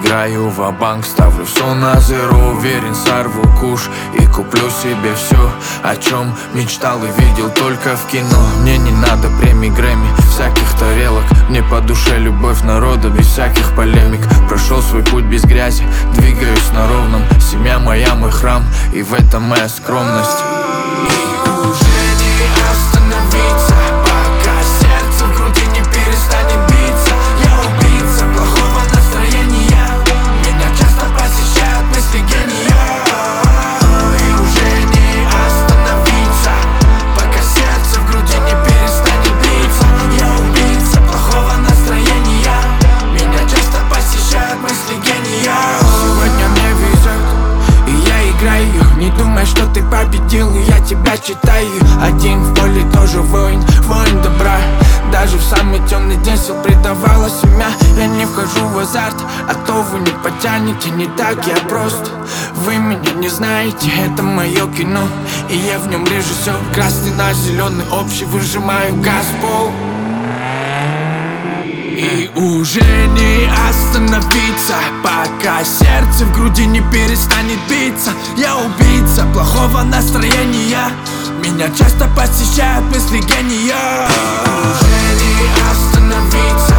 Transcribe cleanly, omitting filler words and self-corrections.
играю ва-банк, ставлю все на зеро. Уверен, сорву куш и куплю себе все, о чем мечтал и видел только в кино. Мне не надо премий Грэмми, всяких тарелок. Мне по душе любовь народа, без всяких полемик. Прошел свой путь без грязи, двигаюсь на ровном. Семья моя мой храм, и в этом моя скромность. И уже не остановиться, пока сердце в груди не перестанет биться. Я убийца плохого настроения, меня часто посещают мысли гения. И уже не остановиться, пока сердце в груди не перестанет биться. Я убийца плохого настроения, меня часто посещают мысли гения. Сегодня мне везет, и я играю. Не думай, что ты победил, и я тебя читаю. Один в поле тоже воин, воин добра. Даже в самый темный день сил предавала семья. Я не вхожу в азарт, а то вы не потянете. Не так я прост, вы меня не знаете. Это мое кино, и я в нем режиссер. Красный на зеленый, общий выжимаю газ в пол. И уже не остановиться, пока сердце в груди не перестанет биться. Я убийца плохого настроения, меня часто посещают мысли гения. И уже не остановиться,